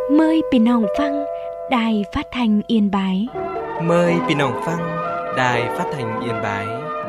Mờiพี่น้องฟังđài phát thanh Yên Bái. Mời พี่น้องฟัง Đài Phát thanh Yên Bái.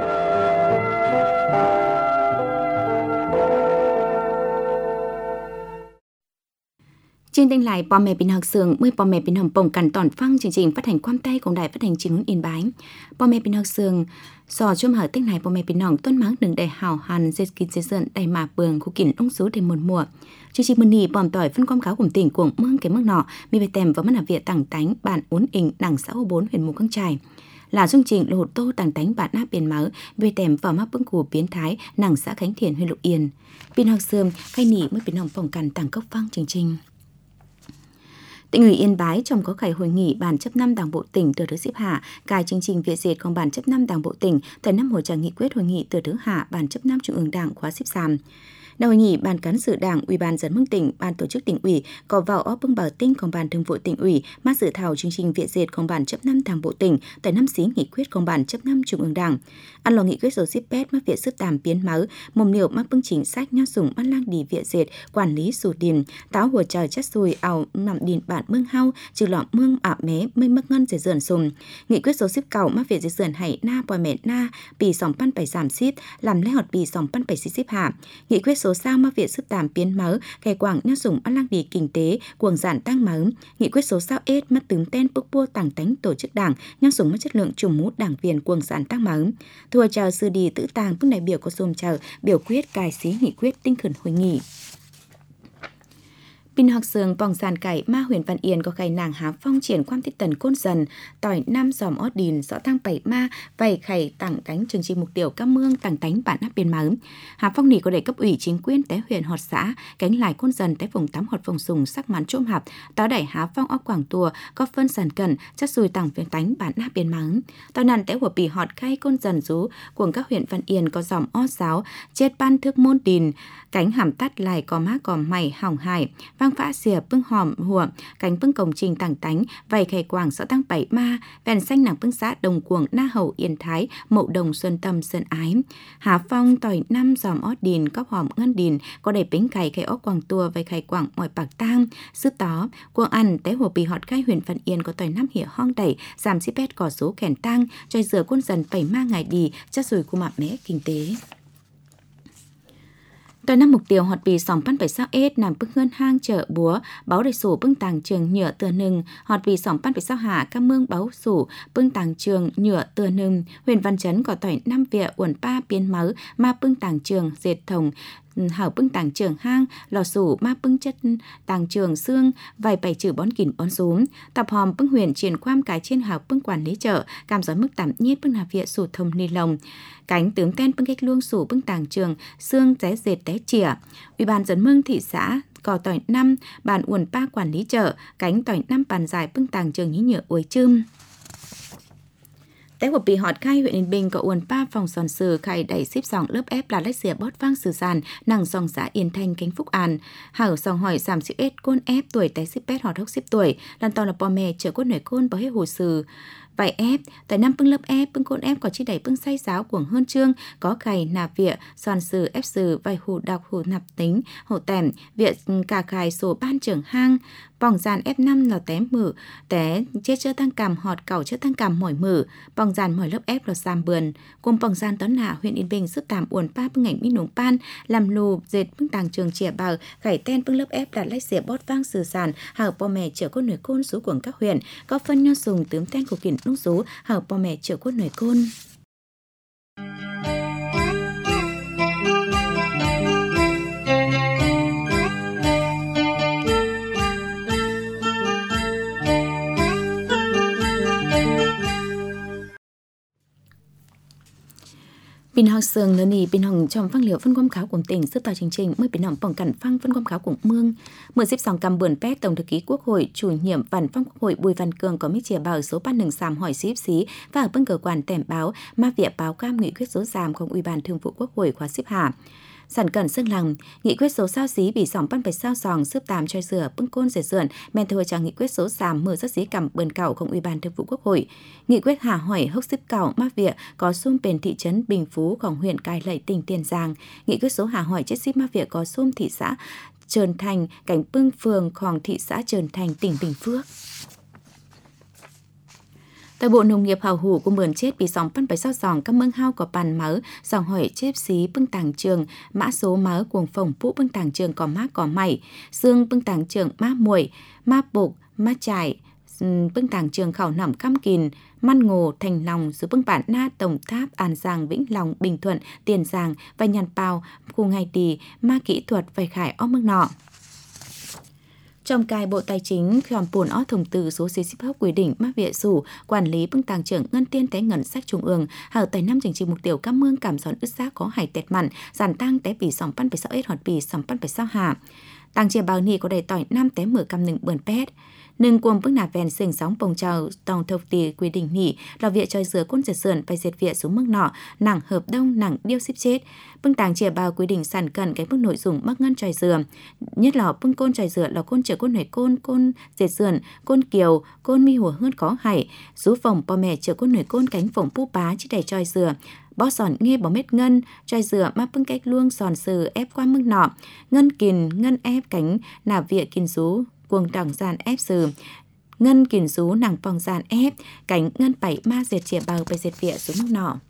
Trên kênh lại Bò Mẹ Bình Học Sường, mời Bò Mẹ Bình Học bồng cẩn tỏn phăng chương trình phát hành quam tay của Đài Phát thanh Chính Yên Bái. Bò Mẹ Bình Học Sường sò chôm hở tích này Bò Mẹ Bình Học tuân máng đừng đầy hào hàn dệt kín dệt dợn đầy mà bường khu kín ung số đầy một mùa. Chương trình mừng nỉ bòm tỏi phân quam cáo cùng tỉnh của mương cái mương nọ mi bề tèm và mắt làm việc tảng tánh bản uốn ỉnh đằng xã Hồ 4 huyện Mù Căng Chải. Là dung trình lộ tô tảng tánh bản áp biển máu về tèm vào mắt bưng củ biến thái đằng xã Khánh Thiện huyện Lục Yên. Bình Học Sường khai nỉ mới Bình Học bồng cẩn tảng cốc phăng chương trình. Tỉnh ủy Yên Bái trong có khải hội nghị ban chấp năm Đảng bộ tỉnh từ thứ xếp hạ cài chương trình việt dệtของban chấp năm Đảng bộ tỉnh tại năm hội trạng nghị quyết hội nghị từ thứ hạ ban chấp năm Trung ương Đảng khóa xếp sàm. Đầu hội nghị ban cán sự Đảng, Ủy ban dân mương tỉnh, ban tổ chức tỉnh ủy có vào óp bưng bảo tinhของban thường vụ tỉnh ủy mát dự thảo chương trình việt dệtของban chấp năm Đảng bộ tỉnh tại năm xí nghị quyếtของban chấp năm Trung ương Đảng. Ăn lò nghị quyết số xếp pet mắc việt sức tàm biến máu, mồm liệu mắc bưng chính sách nhó dùng bắt lang đi việt dệt quản lý sủ điền, táo hùa trời chất xùi ảo nằm điền bản mương hau trừ lọ mương ả mé mây mắc ngân dệt dườn sùm. Nghị quyết số xếp cẩu mắc việt dệt dườn hãy na bòi mẹ na bì sòng pan bảy giảm xít làm lẽ họt bì sòng pan bảy xít hạ. Nghị quyết số sao mắc việt sức tàm biến máu kẻ quảng nhó dùng bắt lang đi kinh tế cuồng giản tăng máu. Nghị quyết số sao ết mất tướng ten bốc bua tàng tánh tổ chức đảng nhó dùng mất chất lượng trùng mút đảng viên cuồng giản tăng máu. Thua chào sư đi tự tàng các đại biểu có xôm chào biểu quyết cài xí nghị quyết tinh thần hội nghị. Bình Học Sường vòng sàn cải ma huyện Văn Yên có khai nàng há phong triển quan tích tần côn dần tỏi năm dòm ót đìn rõ tăng bảy ma vầy khải tặng cánh chương trình mục tiêu các mương tặng tánh bản áp biên máu. Há phong nỉ có để cấp ủy chính quyền té huyện họt xã cánh lại côn dần té vùng tắm họt vùng sùng sắc mán trôm hạp táo đẩy há phong óc quảng tùa có phân sàn cẩn chất xùi tặng viên tánh bản áp biên máu. Tao nàn té của bì họt khai côn dần rú của các huyện Văn Yên có dòm ót giáo chết ban thước môn đìn cánh hàm tắt lại có má có mày hỏng hải vang phá xìa bưng hòm hùa cánh bưng công trình tảng tánh vầy khải quảng rõ tăng bảy ma vèn xanh nàng bưng xã đồng cuồng na hậu yên thái mậu đồng xuân tâm sơn ái há phong tỏi năm dòm ót đìn cóc hòm ngân đìn có đầy bánh cày khai ốc quảng tua vầy khải quảng mọi bạc tang sư tó cuồng ăn té hồ bì họt khai huyện Văn Yên có tỏi năm hỉa hong đẩy giảm xí pet cỏ số kèn tang chơi dừa quân dần bảy ma ngày đi chất rồi khu mạ mẽ kinh tế. Tòa năm mục tiêu họt bì sòng pan bảy sao ết nằm bưng hơn hang chợ búa báo đầy sủ bưng tàng trường nhựa từa nừng họt bì sòng pan bảy sao hạ các mương báo sủ bưng tàng trường nhựa từa nừng huyện Văn Chấn có tỏi năm vỉa uẩn pa biến máu ma bưng tàng trường dệt thồng hảo bưng tàng trường hang lò sủ ma bưng chất tàng trường xương vài bảy chữ bón kỉn bón rúm tập hòm bưng huyền triển khoam cái trên hảo bưng quản lý chợ cam giói mức tạm nhiết bưng hạp vỉa sủ thồng ni lồng cánh tướng ten bưng cách luông sủ bưng tàng trường xương té dệt té chỉa. Ủy ban dân mương thị xã có tỏi năm bàn uẩn pa quản lý chợ cánh tỏi năm bàn dài bưng tàng trường nhí nhựa uối chưm. Té của bị họt khai huyện Yên Bình có uẩn pa phòng sòn sừ khai đẩy xếp sòng lớp ép là lách xìa bót vang sử sàn nàng sòng xã Yên Thanh cánh Phúc An hảo sòng hỏi giảm xếp ết côn ép tuổi té xếp pet họt hốc xếp tuổi lần to là bò mè chở côn nổi côn bảo hết hồ sừ vài ép tại năm bưng lớp ép bưng côn ép có chi đẩy bưng say giáo cuồng hơn trương có cày nạp vịa sòn sừ ép sừ vài hù đọc hù nạp tính hổ tèm vịa cả cài sổ ban trưởng hang bòng dàn F5 là té mử té chết chơ tăng cằm họt cẩu chơ tăng cằm mỏi mử bòng dàn mỏi lớp ép là xàm bườn cùng bòng dàn tón hạ huyện Yên Bình sức tạm uẩn pa bưng ảnh mi nùng pan làm lù dệt bưng tàng trường chìa bào khải ten bưng lớp ép đặt lách xỉa bót vang sử sàn hảo bò mẹ chở côn nổi côn số của các huyện có phân nho sùng tướng ten của kỉnh lúc số hảo bò mẹ chở côn nổi côn. Bình Học Sường lớn nỉ Bình Hồng trong phăng liệu phân quam kháo của tỉnh giúp tàu chương trình mới Bình Hồng bỏng cẩn phăng phân quam kháo của mương mở xếp sòng cầm bươn pet tổng thư ký Quốc hội chủ nhiệm văn phòng Quốc hội Bùi Văn Cường có mấy chia bảo số ban nừng sàm hỏi xếp xí và ở bưng cơ quan tèm báo ma vỉa báo cam nghị quyết số giảmของỦy ban Thường vụ Quốc hội khóa xếp hạ. Sản cẩn xương lằng nghị quyết số sao xí bị sòng pan bạch sao sòng xếp tàm cho rửa bưng côn dệt dượn men thôi cho nghị quyết số giảm mở rất xí cầm bươn cẩuของỦy ban Thường vụ Quốc hội nghị quyết hà hỏi hốc xếp cẩu ma vỉa có xung bền thị trấn Bình Phúของhuyện Cai Lậy tỉnh Tiền Giang nghị quyết số hà hỏi chết xíp ma vỉa có xung thị xã Trơn Thành, cảnh Pưng phường Khòng thị xã Trơn Thành, tỉnh Bình Phước. Tại Bộ Nông nghiệp hào hủ của mượn chết bị sóng phân phải sao dòng các mương hao có bàn mớ, dòng hỏi chếp xí bưng tàng trường, mã số mớ cuồng phồng phụ bưng tàng trường có mát có mày, xương bưng tàng trường mát muội, mát bục, mát chải, bưng tàng trường khảo nẩm cam kìn, Man Ngô, Thành Long, dưới bưng bản Na, Tổng Tháp, An Giang, Vĩnh Long, Bình Thuận, Tiền Giang và Nhàn Pào, khu ngày tì, ma kỹ thuật vài khải ó mương nọ. Trong cai Bộ Tài chính, khom bồn ó thông tư số C-16 quy định mắc viện sủ, quản lý bưng tàng trưởng ngân tiên té ngân sách trung ương, hở tài năm chương trình mục tiêu cam mương cảm giòn ứt giá có hải tẹt mặn, giảm tăng té bị sòng pan phải sao ết hoặc bị sòng pan phải sao hà. Tăng chia bao ni có đầy tỏi 5 té 10 cam nừng bươn pét. Nâng cuồng bức nạp vèn sừng sóng bồng trào tòng thông tì quy định nỉ là việc chơi dừa côn giật sườn phải diệt viện xuống mức nọ nặng hợp đông nặng điêu ship chết. Bưng tàng chia bao quy định sản cần cái mức nội dung mắc ngân tròi dừa, nhất là bưng côn tròi dừa là côn trở côn nổi côn diệt sườn côn kiều côn mi hùa hơn có hải rú phòng bò mẹ trở côn nổi côn cánh phồng pu bá chỉ đầy tròi dừa bó sòn nghe bỏ mét ngân tròi dừa mà bưng cách luông sòn sừ ép qua mức nọ ngân kìn ngân ép cánh nà vịa kìn rú cuồng đẳng gian ép sừ ngân kìn rú nàng pòng gian ép cánh ngân bảy ma diệt chìa bàoไปdiệt vịa xuống mức nọ.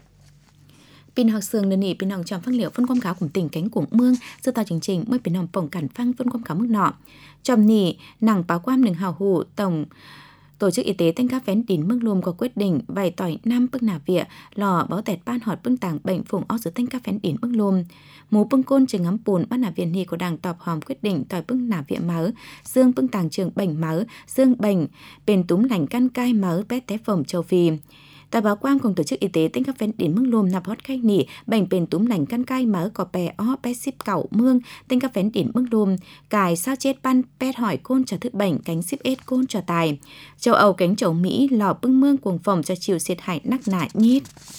Pin học sương đơn nỉ pin học trong phân liệu phân quang cáo cùng tỉnh cánh cuồng mương dự tao chương trình mới pin học bổng cản phăng phân quang cáo mức nọ trong nỉ nàng báo quam nừng hào hủ tổng Tổ chức Y tế Thanh Các Vén Đín Mương Lùm có quyết định vài tỏi 5 bức nà vịa lò báo tẹt ban họt bưng tàng bệnh phùng ó dưới Thanh Các Vén Đín Mương Lùm. Mú bưng côn trường ngắm bùn ban nà viện hì của đảng tọp hòm quyết định tỏi bưng nà vịa mớ, dương bưng tàng trường bệnh mớ, dương bệnh, bền túm lành căn cai mớ pét té phồng châu Phi. Tại báo quang cùng Tổ chức Y tế Thanh Các Vén Đín Mương Lùm nạp hót khách nỉ bệnh bền túm lành căn cai mớ có bè ó pét ship cẩu mương Thanh Các Vén Đín Mương Lùm cài sao chết ban pét hỏi côn cho thức bệnh cánh ship ết côn cho tài. Châu Âu cánh châu Mỹ lò bưng mương cuồng phòng cho chiều xiết hại nắc nạ nhít.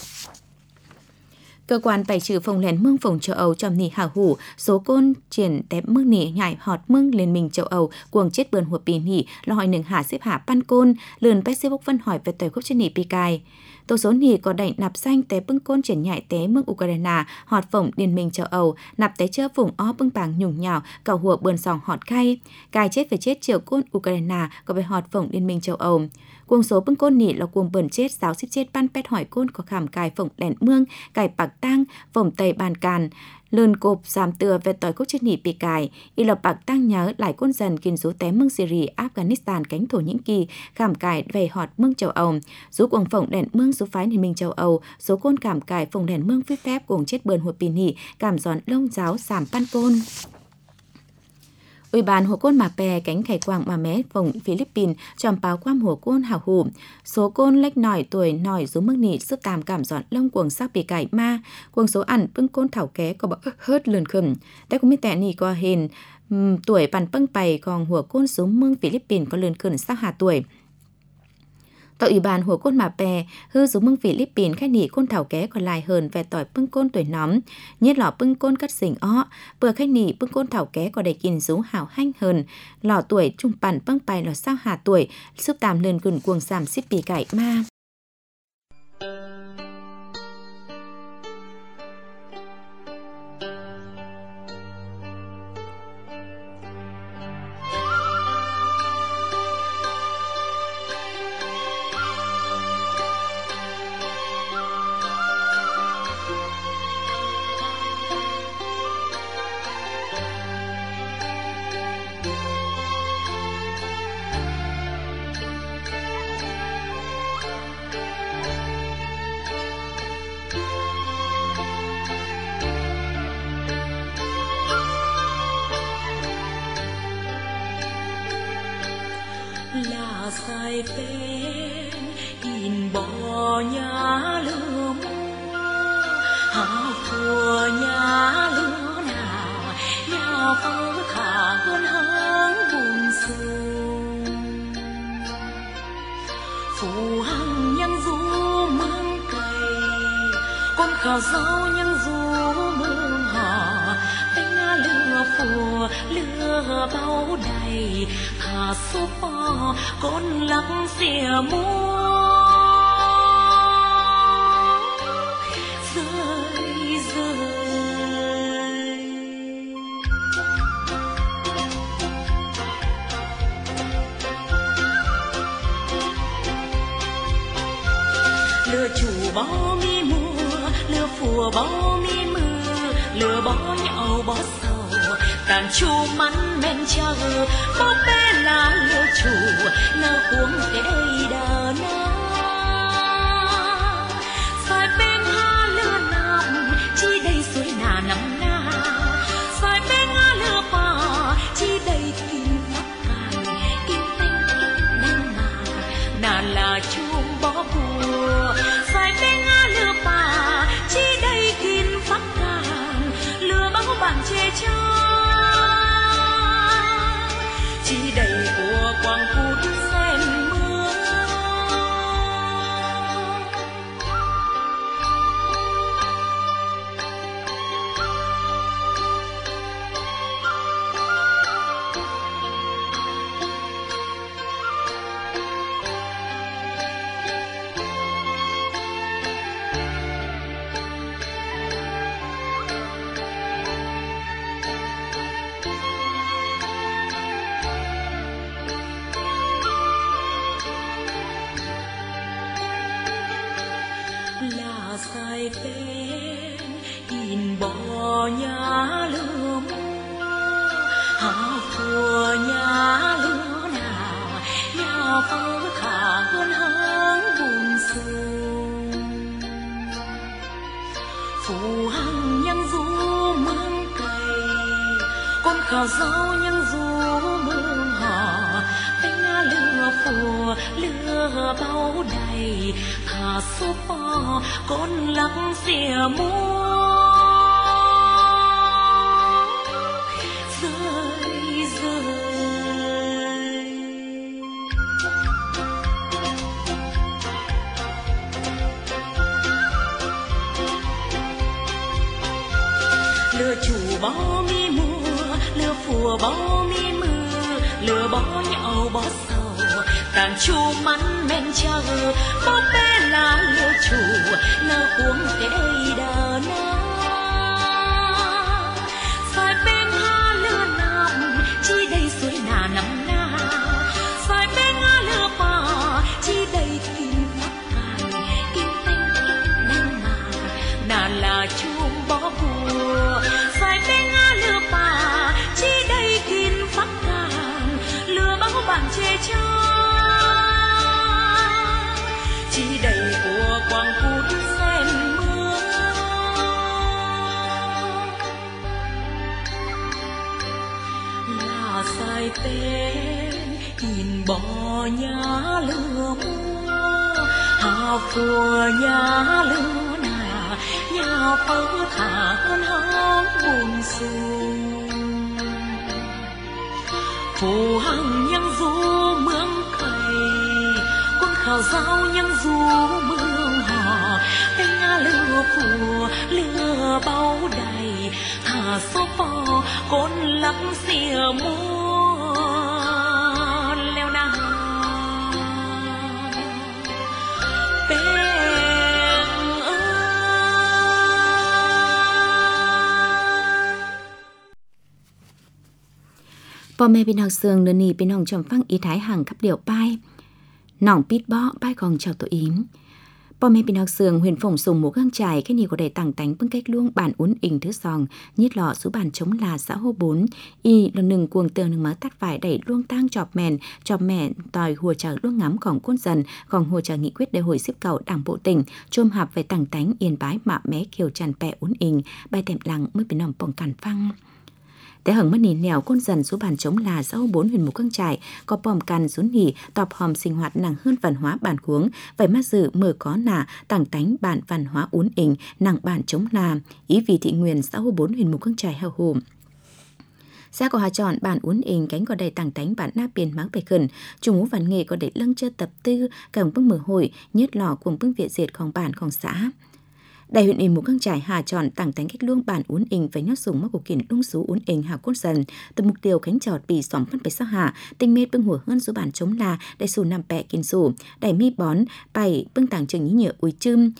Cơ quan bài trừ phòng lén mương phòng châu Âu trong nỉ hảo hủ số côn triển tép mương nỉ nhảy họt mương liên minh châu Âu cuồng chết bươn hụt pì nỉ lo hỏi nừng hạ xếp hạ pan côn lườn pet Facebook phân hỏi về tỏi khúc trên nỉ pi cài. Tổ số nỉ có đẩy nạp xanh té bưng côn triển nhảy té mương Ukraine họt phỏng liên minh châu Âu nạp té chơ vùng ó bưng bảng nhùng nhào cào hùa bươn sòng họt khay cài chết phải chết chiều côn Ukraine có về họt phỏng liên minh châu Âu. Cuồng số bưng côn nỉ là cuồng bẩn chết giáo ship chết ban pet hỏi côn có khảm cài phỏng lẻn mương cài bạc tang phỏng tây bàn càn lươn cộp giảm tựa về tỏi cốc chết nỉ bị cài y lập bạc tăng nhớ lại côn dần kiên rú té mương Syria Afghanistan cánh Thổ Nhĩ Kỳ khảm cài về họt mương châu Âu rú cuồng phỏng lẻn mương rú phái liên minh châu Âu số côn khảm cài phỏng lẻn mương phép phép cuồng chết bươn hụt pì nỉ cảm giòn lông giáo giảm pan côn. Ủy ban Hồ Côn Mà Pè cánh khải quảng mà mé vùng Philippines tròm báo quam Hồ Côn hảo hủ số côn lách nỏi tuổi nỏi rú mức nị sức tàm cảm giòn lông cuồng sắc bị cải ma cuồng số ẩn bưng côn thảo ké có bậc hớt lườn khửm đã cũng biết tệ nị qua hền tuổi bàn bưng bày còn Hồ Côn xuống mương Philippines có lườn khửm sắc hà tuổi. Tại Ủy ban Hồ Côn Mà Pè hư rú mương Philippines khách nỉ côn thảo ké còn lại hơn về tỏi bưng côn tuổi nóm nhất lọ bưng côn cắt xỉnh ó bừa khách nỉ bưng côn thảo ké có đầy kín rú hảo hanh hơn lọ tuổi trung bản bưng bài lọ sao hà tuổi giúp tàm lườn gừng cuồng giảm xếp bì cải ma. Là sai tên in bò nhà lửa mua hà phùa nhà lửa nào nhà phơ khả hơn háng buồn sông phù hằng nhân du mương cày con khảo rau nhân du mương hà tên lửa phùa lửa bao đầy thả số bò con lắng xìa mua rơi rơi phùa bao mi mưa lừa bỏ nhau bỏ sầu tàn chu mắn men chờ bó bé là lừa chủ nơ cuống để đờ na phải bên ha lừa nằm chi đây suối nà nằm na phải bên ha lừa pa chi đây kim phát càn kim tinh kim đen nà là chuông bó bùa phải bên ha lừa pa chi đây kim phát càn lừa bao bạn chê cha chi đầy của quang phút xem mưa là sai bên in bò nhà lửa mua hà phùa nhà lửa nào nhà phơ thả hơn háng buồn sương phù hằng nhân du mương cày con khảo rau nhân du mương họ bánh lửa phùa lửa bao đầy thả số bò con lắc xìa múa rơi rơi lừa chủ bao mi mùa lừa phùa bao mi mưa lừa bỏ nhau bỏ sầu tàn chu mắn men chờ bó bé là lừa chủ nơ cuống để đờ na phải bên ha lừa nằm chi đây suối nà nằm na phải bên ha lừa pa chi đây kim phát càn kim tinh kim đen nà là chuông bó bùa phải bên ha lừa pa chi đây kim phát càn lừa bao bạn chê cha chi đầy của quang phút xem mưa là sai tên nhìn bò nhà lửa mua hà phùa nhà lửa nà nhà phơ thả hơn háng buồn sương phù hằng nhân du mương cày con khảo rau nhân du mương họ bánh lửa phùa lửa bao đầy thả số bò con lắc xìa múa leo na พ่อแม่พี่น้องเสืองเดินนีพี่น้องจอมฟังอีท้ายห่างกับเดี่ยวป้ายหนองปิดบ่อป้ายของชาวตัวอิมพ่อแม่พี่น้องเสืองhuyền phổng sùng mũ găng trải cái này có để tặng tánh bưng cách luông bản uốn ình thứ sòng nhiết lọ số bản chống là xã hô 4 y lần nừng cuồng tường nừng má tắt phải đẩy luông tang chọp mèn tòi hùa chờ luông ngắmของquân dần còn hùa chờ nghị quyết đại hội xếp cầu đảng bộ tỉnh chôm hạp về tặng tánh yên bái mạ mé kiều tràn pẹ uốn ình bài tèm lặng mới bên nòng bồng cản phăng Tế hằng mất nhìn nẻo côn dần số bản chống là xã 4 huyện Mù Căng Chải có bòm cằn rốn nhỉ tọp hòm sinh hoạt nặng hơn văn hóa bản huống vậy mắt dự mở có nà tảng tánh bản văn hóa uốn ỉnh nặng bản chống là ý vì thị nguyên xã 4 huyện Mù Căng Chải hào hùm xã có hà chọn bản uốn ỉnh cánh có đầy tảng tánh bản na biển máng bể khẩn trùng ngũ văn nghề có đầy lăng chơi tập tư cổng bưng mở hội nhất lò cùng bưng viện diệtของbảnของxã Đại huyện Mù Căng Chải hà chọn tặng tánh cách luông bản uốn ỉnh với nhót súng mắc của kiển lung sú uốn ỉnh hà cốt dần từ mục tiêu cánh trọt bị xóm phân phải sao hà tinh mê bưng hùa hơn số bản chống là đại sù nằm bẹ kiên sủ đại mi bón bảy bưng tàng trường nhí nhựa uy chưm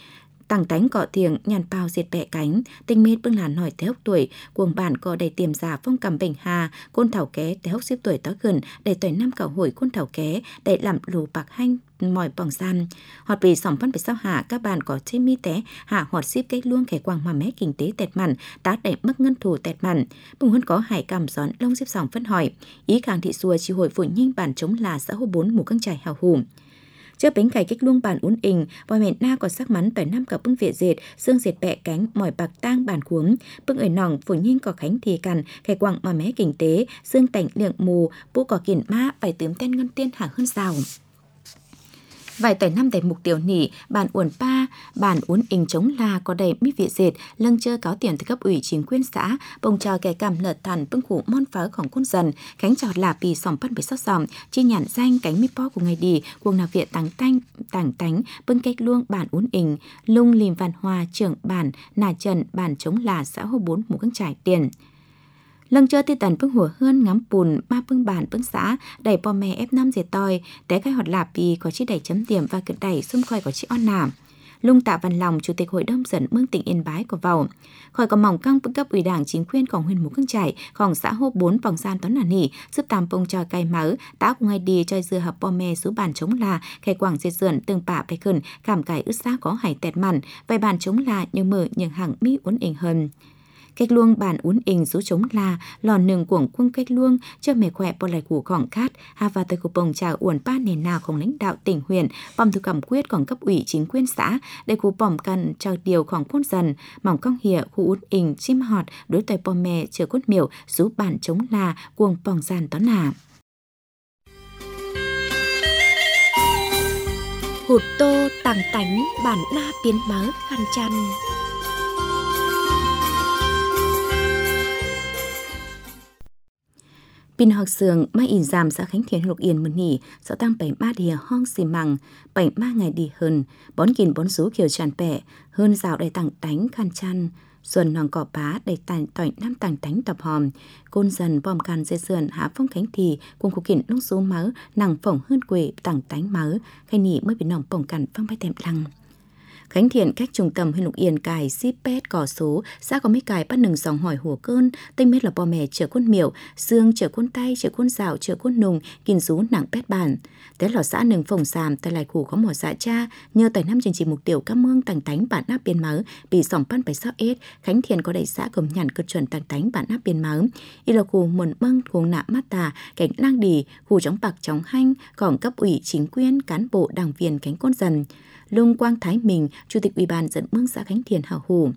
Tàng tánh cọ tiếng nhàn bao diệt bẹ cánh, tinh mết bưng là nổi té hốc tuổi, cuồng bản cọ đầy tiềm giả phong cầm bệnh hà, côn thảo ké té hốc xếp tuổi tó gần, đầy tuổi năm cảo hồi côn thảo ké, đầy làm lù bạc hanh mỏi bỏng gian. Hoạt vì sòng văn phải sao hạ các bạn có chế mi té hạ hoạt ship cách luôn khẻ quàng mà mé kinh tế tẹt mặn, tá đẩy mất ngân thủ tẹt mặn. Bùng hơn có hải cảm gión lông xếp sòng phân hỏi, ý càng thị xua chi hội phụ nhanh bản chống là xã hội 4 mù căng trải hào hùng. Trước bánh cày cách luông bản uốn ình, và mẹ na còn sắc mắn tỏi năm cả bưng việt dệt, xương dệt bẹ cánh, mỏi bạc tang bản cuống, bưng ở nòng phủ nhanh có khánh thì cằn, khẻ quặng mà mé kinh tế, xương tảnh liệng mù, bố có kiển ma, phải tướm tên ngân tiên hàng hơn rào. Vài tỏi năm đầy mục tiêu nỉ, bản uốn pa, bản uốn ình chống là có đầy mít việt dệt, lâng chơ cáo tiền từ cấp ủy chính quyền xã, bông chờ kẻ cảm lợt thản bưng khủ mon pháของquân dần, khánh trọt là bì sòng bắt bị sót sòng, chi nhãn danh cánh mi po của ngày đi, cuồng nào viện tảng tánh, bưng cách luông bản uốn ình, lung lìm văn hòa trưởng bản, nà trần bản chống là xã Hồ 4 mù căng trải tiền. Lâng chơ ti tần bưng hùa hơn ngắm bùn ba bưng bản bưng xã đẩy bò mè F5 dệt tòi té khai hoạt lạp vì có chi đẩy chấm điểm và cực đẩy xung khoi có chi on nảm. Lung Tạ Văn Lòng, Chủ tịch Hội đồng dân Mương tỉnh Yên Bái có vào. Khỏi có mỏng căng bưng cấp ủy đảng chính quyềnของhuyện mù căng trải,ของxã Hồ 4 vòng gian toán là nỉ, giúp tàm bông cho cây mớ, tá của ngày đi chơi dưa hợp bò mè số bản chống là, khai quảng dệt dườn tương bạ bày khẩn, cảm cải ướt xa có hải tẹt mặn, vài bản chống là nhưng mở những hàng mi uốn ình hơn. Cách luông bản uốn ình rú chống là lòn nừng cuồng quân cách luông cho mẹ khỏe bỏ lại củ khỏng khát hà và tới cục bồng trà uốn ba nền nàoของlãnh đạo tỉnh huyện bom thư cầm quyếtของcấp ủy chính quyền xã để cú bom cần cho điềuของquân dần mỏng cong hìa khu uốn ình chim họt đối tới bom mẹ chờ cốt miểu rú bản chống là cuồng bỏng giàn tón nà. Hụt tô tàng tánh bản na biến mớ khăn chăn. Pin học sường mai in giảm xã Khánh Thiện Lục Yên mừng nghỉ xã tăng 73 đìa hong xì măng 73 ngày đi hơn bón kìn bón rú kiểu tràn bẹ hơn rào đầy tặng tánh khăn chăn xuân nòng cỏ bá đầy tàn tỏi năm tàng tánh tập hòm côn dần bom can dây sườn hạ phong Khánh thì cùng cụ kiện lúc số máu nàng phỏng hơn quệ tàng tánh máu khai nỉ mới bị nòng bổng cằn phong bay tèm lăng. Khánh Thiện cách trung tâm huyện Lục Yên cài ship pet cỏ số xã có mấy cài bắt nừng dòng hỏi hùa cơn tinh mết là bò mè chở quân miểu xương chở quân tay chở quân dạo chở quân nùng kìn rú nặng pet bản té lò xã nừng phồng sàm tay lại khủ có mỏ dạ cha nhờ tài năm chương trình mục tiêu cam mương tàng tánh bản áp biên máu bị sòng pan phải sao ết Khánh Thiện có đầy xã cầm nhàn cơ chuẩn tàng tánh bản áp biên máu y là khủ muộn măng khuông nạ mát tà cảnh lang đỉ khủ chống bạc chống hanh còn cấp ủy chính quyền cán bộ đảng viên cánh con dần Lung Quang Thái Mình, Chủ tịch Ủy ban dẫn mương xã Khánh Thiện hảo hủ.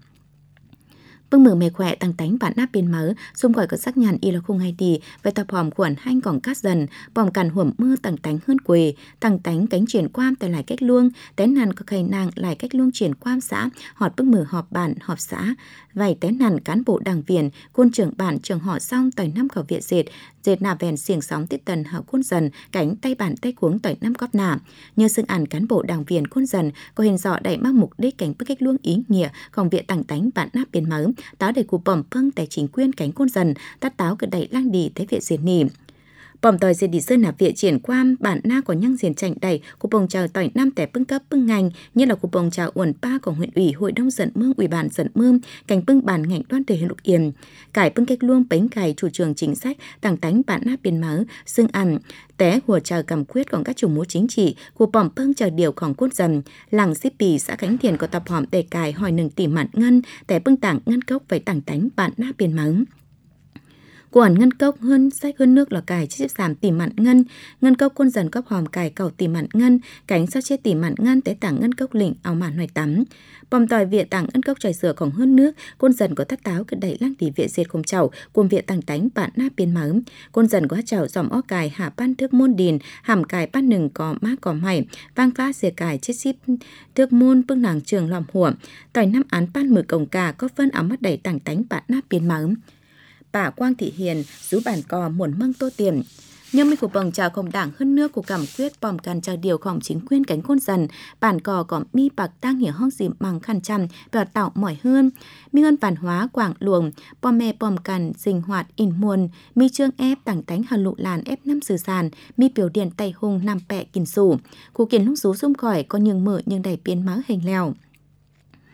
Bưng mừng mẹ khỏe tăng tánh bản áp biên mớ, xung gọi có sắc nhàn y là khung hay đi, về tập hòm khuẩn hanh còn cát dần, bòm cằn huẩm mưa tăng tánh hơn quề, tăng tánh cánh chuyển quam tại lại cách luông, tén nàn có khầy nàng lại cách luông chuyển quam xã, họt bưng mừng họp bản, họp xã, vài tén nàn cán bộ đảng viên, côn trưởng bản trường họ xong tỏi năm khẩu viện dệt nà vèn xiềng sóng tiếp tần hảo côn dần, cánh tay bản tay cuống tỏi năm cóp nà. Nhờ xưng ảnh cán bộ đảng viên côn dần, có hình dọ đẩy mang mục đích cánh bức cách luông ý nghĩa, còn viện tăng tánh bản áp biên mớ, táo đầy cụ bỏm phâng tại chính quyền cánh côn dần, tát táo cứ đẩy lang đi tới viện diệt nỉ. Bỏm tỏi diệt đi sơn nạp viện triển quam bản na có nhăng diền chảnh đầy cụ bồng chào tỏi năm tẻ bưng cấp bưng ngành như là cụ bồng chào uẩn pa của huyện ủy hội đồng dẫn mương ủy ban dẫn mương cảnh bưng bản ngành đoan thể huyện Lục Yên cải bưng cách luông bánh cải chủ trương chính sách tàng tánh bản na biên máu xương ăn té hùa chào cầm quyếtของcác chủ múa chính trị cụ bỏm bưng chào điềuของcốt dần làng xếp bì xã Khánh Thiện có tập hòm để cài hỏi nừng tỉ mạn ngân té bưng tảng ngân cốc với tàng tánh bản na biên máu Quản ngân cốc hơn sách hơn nước là cải chết giảm tỉ mặn ngân cốc côn dần cốc hòm cải cầu tỉ mặn ngân cánh sao chết tỉ mặn ngân tế tảng ngân cốc lĩnh áo mạn hoài tắm bòm tỏi viện tảng ngân cốc trải sửaของhơn nước côn dần có thắt táo cứ đẩy lăng tỉ viện diệt không chậu cùng viện tảng tánh bạn na biên máu côn dần có chậu dòm ó cải hạ ban thước môn điền hàm cải ban nừng có mát có mày vang phát diệt cải chết ship thước môn bưng nàng trường lòm hủa tỏi năm án ban mực cổng cả có phân áo mắt đẩy tảng tánh bạn na biên máu Bà Quang Thị Hiền rú bản cò muộn măng tô tiềm nhưng mấy cuộc bồng chào không đảng hơn nước của cảm quyết bòm can chào điềuของchính quyền cánh côn dần bản cò có mi bạc tăng hiểu hong dìm bằng khăn chăm và tạo mỏi hơn mi ngân văn hóa quảng luồng bòm mè bòm can sinh hoạt in muôn mi trương ép tảng tánh hà lụ làn ép năm sử sàn mi biểu điện tay hung nằm bẹ kìn sủ cụ kiến lúc rú xung khỏi có nhưng mở nhưng đầy biến máu hình lèo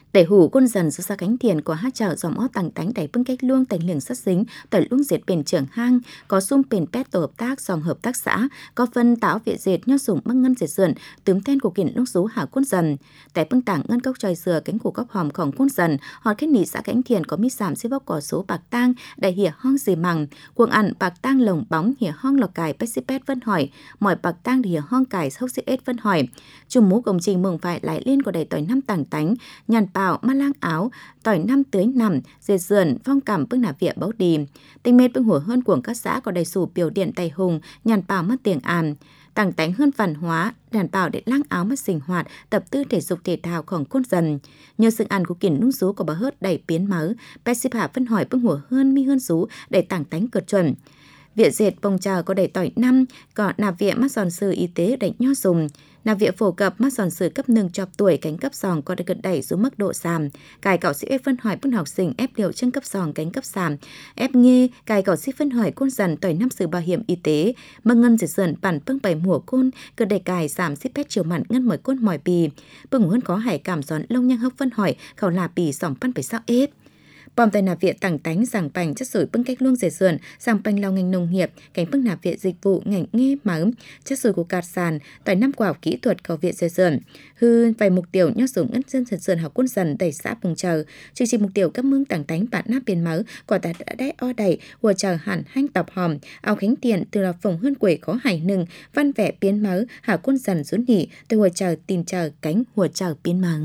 Để hủ quân dần số xa cánh thiền của hát chảo dòm ó tàng tánh đẩy bưng cách luông tành liềng sát dính tỏi luông diệt bền trưởng hang có sung bền pét tổ hợp tác dòm hợp tác xã có phân táo viện dệt nho sủng băng ngân diệt sườn tướm tên của kiển lúc rú hảo quân dần tại bưng tảng ngân cốc tròi dừa cánh củ cốc hòm khổng quân dần họt kết nỉ xã cánh thiền có mít giảm xếp bóc cỏ số bạc tang đại hỉa hong dì mằng cuồng ăn bạc tang lồng bóng hỉa hong lò cài pet vân hỏi mỏi bạc tang hỉa hong cài hốc xếp vân hỏi chùm mũ công trình mừng phải lại lên của đầy tỏi năm tảng tánh nhàn bào ma lang áo tỏi năm tưới nằm dệt sườn phong cảm bưng nà vịa bấu đi tinh mệt bưng hủa hơn cuồng các xã có đầy sủ biểu điện tay hùng nhàn bào mất tiền àm tàng tánh hơn văn hóa đàn bào để lang áo mất sinh hoạt tập tư thể dục thể thao khổng côn dần nhờ sự ăn của kiển nung rú của bà hớt đầy biến máu bé xếp hạ phân hỏi bưng hủa hơn mi hơn rú để tàng tánh cợt chuẩn viện dệt bông trà có đầy tỏi năm có nà vịa mắt giòn sư y tế đầy nho dùng nà vịa phổ cập mắt giòn sư cấp nâng chọc tuổi cánh cấp giòn có được đẩy xuống mức độ giảm cài cạo sĩ phân hỏi bưng học sinh ép liệu chân cấp giòn cánh cấp giảm ép nghe cài cạo sĩ phân hỏi côn dần tỏi năm sự bảo hiểm y tế mâng ngân dệt sườn bản bưng bảy mùa côn cơ đầy cài giảm xếp pét chiều mặn ngân mỏi côn mỏi bì bưng hơn có hải cảm giòn lông nhang hốc phân hỏi khẩu là bì sỏng phân phải sao ép bom tay nạp viện tảng tánh giảng bành chất sủi bưng cách luông dệt sườn giảng bành lao ngành nông nghiệp cánh bưng nạp viện dịch vụ ngành nghe máu chất sủi của cạt sàn tỏi năm quả kỹ thuật cầu viện dệt sườn hư vài mục tiêu nhót dùng ngân dân dệt sườn học quân dần đẩy xã bùng chờ chương trình mục tiêu cấp mương tảng tánh bạn nắp biên máu quả đã đáy o đẩy hùa chờ hẳn hanh tập hòm áo khánh tiền từ là phồng hơn quẩy có hải nừng văn vẽ biến máu hạ quân dần rốn nhị từ hùa chờ tin chờ cánh hùa chờ biến máu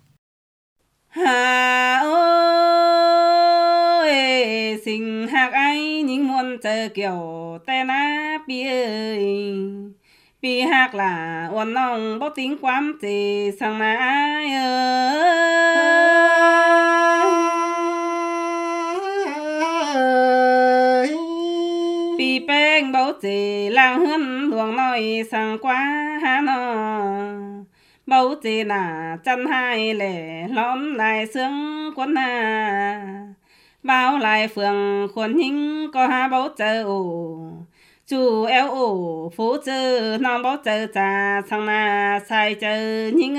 hà ơi sinh hạc ai những muôn chờ kiểu tên á bi ơi bi hạc là uốn nòng bó tính quám thì sang na ai ơi bi beng bó chỉ lang hơn luồng nói sang quá hà nó bầu chỉ là chân hai lệ lõm lại sướng quân à bao lại phường khuôn hình có ha bầu chờ ổ chú eo ổ phố chờ non bầu chờ trà sang na sai chờ nhìn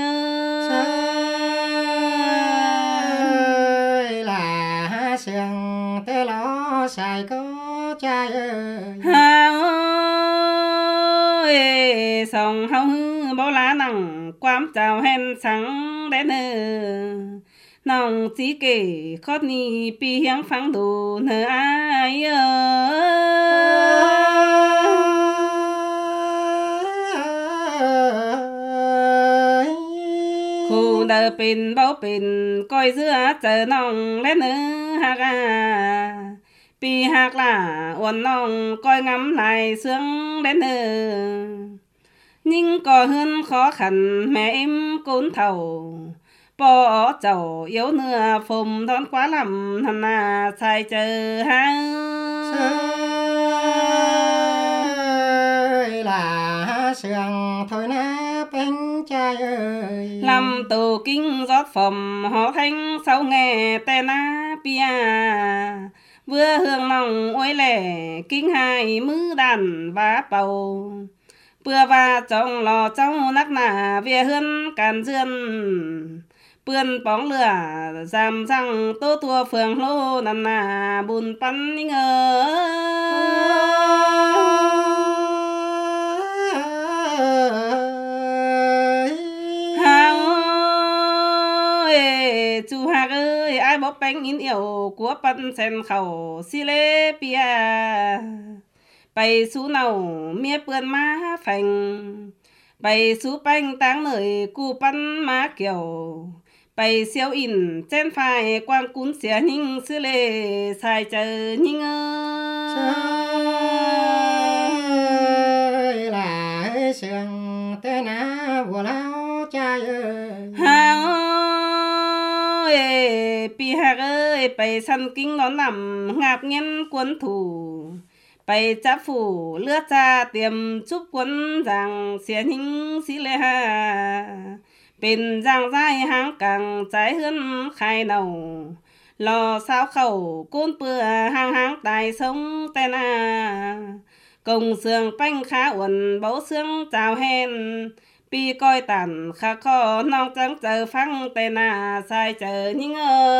ơi là sương tê lo sai có trai ơi ha ơi sòng hao hư bao lá nặng quám chào hen sáng đến nòng chỉ kể khót ni pi hiang phang đồ nơ ai khu đờ pin bao pin coi giữa chờ nòng lên ha ga pi hạc là uốn nòng coi ngắm lại sướng đến nhưng có hơn khó khăn mẹ em cốn thầu bỏ chầu yếu nửa phùm đón quá lắm thằng na sai chờ ha ơi là sương thôi na bên trai ơi làm tù kinh rót phẩm họ thanh sau nghe tên á pia vừa hương lòng ôi lẻ kinh hai mứ đàn vá bầu bữa và trong lò trong nắc nà về hơn càn dương bươn bóng lửa giảm răng tô tua phường lô nằm nà bùn bắn ngờ hàng ơi chú hạc ơi ai bóp bánh in yêu của bắn sen khẩu xì lê bia bày sú nào mía bươn má phành bày sú bánh táng nơi cu bắn má kiểu bày siêu in trên phai quang cún xẻ nhưng xưa lê sai chờ nhưng ơi là sương tê na vừa lao trai ơi hàng ơi pi hạc ơi bày săn kinh nó nằm ngạp nghiên quân thủ bày chắp phủ lứa cha tiềm chúc quân rằng xẻ nhưng xí lê ha bên giang dài hang càng trái hơn khai đầu lò sao khẩu côn bừa hang hang tài sông tên à công sương bánh khá uẩn bấu xương chào hen pi coi tàn khá khó nong trắng chờ phăng tê na sai chờ những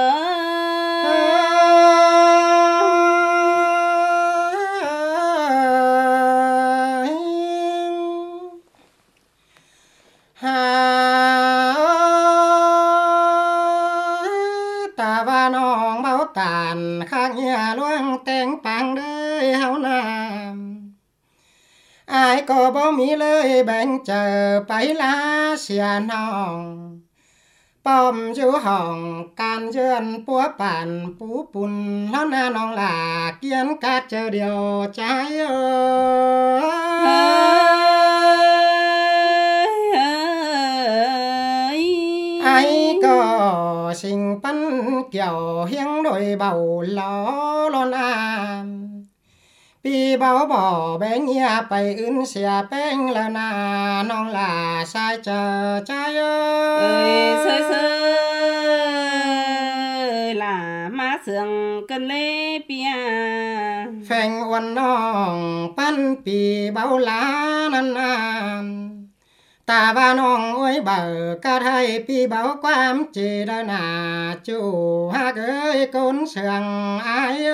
ta và nong báo tàn khác nhà loang tên bằng đời hao nam ai có bao mi lời bên chờ bấy lá xìa nong bom chú hồng can duyên búa bản bú bùn nó na nong là kiến cát chờ điều trái ai có sinh bắn kiểu hiếng đôi bầu ló lon am pi bao bỏ bên nhà bay ưn xìa bên là na nong là sai chờ trái ơi sơi là má sương cân lê pia phèn uốn nong pan pi bao lá nan am ta ba nong ơi bờ ca thay pi báo quam chỉ đó là chủ ha gửi côn sương ai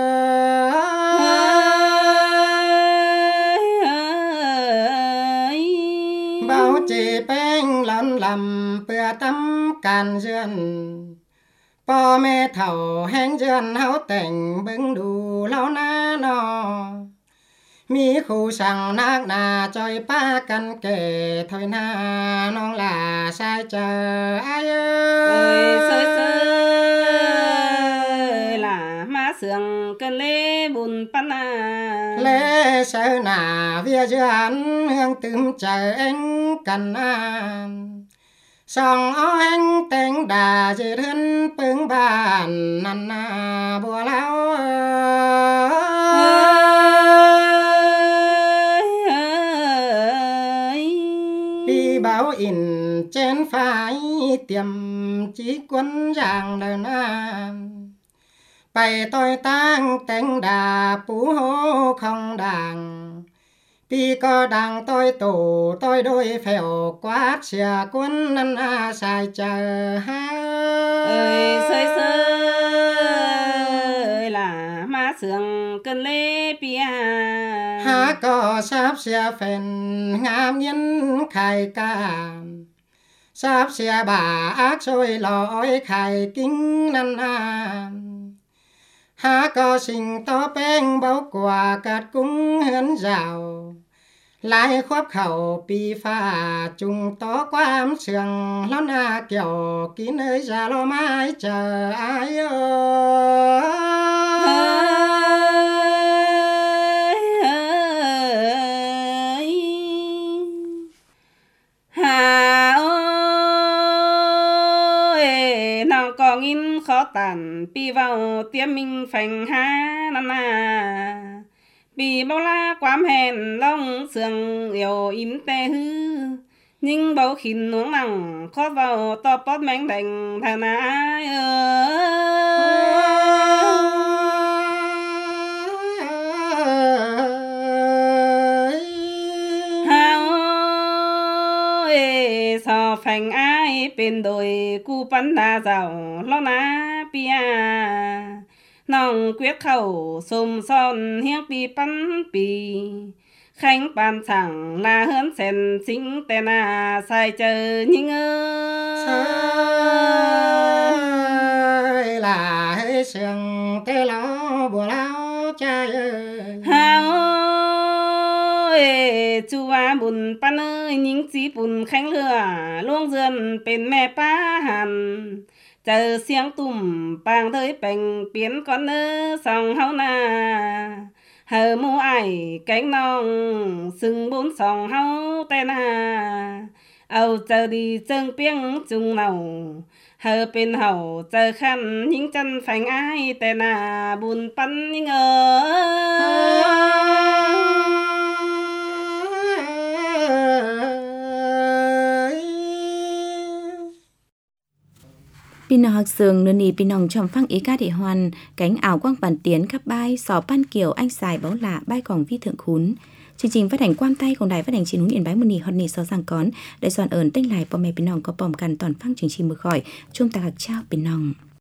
bao chỉ bên làm bữa tắm càn duyên po mẹ thầu hẹn duyên háo tình bưng đủ lâu na no mi khu sang nát na chơi pa căn kề thôi na nong là sai chờ ai ơi sơi là má sương cân lê bùn pan à lê sợ na vía duyên hương tươm chờ anh cần an song anh tên đà chỉ thân bưng bàn năn na bùa lao đi báo in trên phải tiệm chỉ quân giang đời nam bày tôi tăng tên đà phú hô không đàng pi có đàng tôi tủ tôi đôi phèo quát xìa quân năn sai chờ ha ơi sơi là má sương cân lê pia ha có sắp xìa phèn ngam nhân khai cam sắp xìa bà ác xôi lỗi khai kính năn ha có sinh to beng bao quả cát cúng hến rào lại khoác khẩu pi pha chung to quam sương lón kiểu kín nơi ra lo mái chờ ai hà ơi nào có nghìn khó tàn pi vào tiêm mình phành ha nana vì bao la quám hèn long sương yêu im tê hư nhưng bao khinh nuống nặng khó vào to bót mánh đành thà na ai ơi sao phành ai bên đồi cu bắn đa giàu lo na pia nòng quyết khẩu xùm son hiếc pi bắn pi khánh bàn chẳng là hơn sen chính tên à sai chờ nhưng ơi là hơi sương tê lo bùa lao cha ơi chú à bùn pan ơi những chí bùn khánh lửa luông dườn bên mẹ pa hàn chờ xiang tùm bang tới bèn biến con nơ sòng hao na hờ mu ai cánh nong sừng bốn sòng hao tên à âu chờ đi chân piếng chung nào hờ bên hậu chờ khăn những chân phanh ai tên à bùn pan những Pinong sương nương nì pinong trong phăng ý ca thị hoàn cánh ảo quang bản tiến khắp bay sò pan kiểu anh xài báo lạ bay còn vi thượng khún chương trình phát hành quam tayของđài phát hành truyền hình Yên Bái Muni hot nị sau giang cón để soạn ơn tên lạiพ่อแม่พี่น้องก็ป้อมกันตอนฟังchương trìnhมือข่อยช่วงตากเช้าเป็นน้อง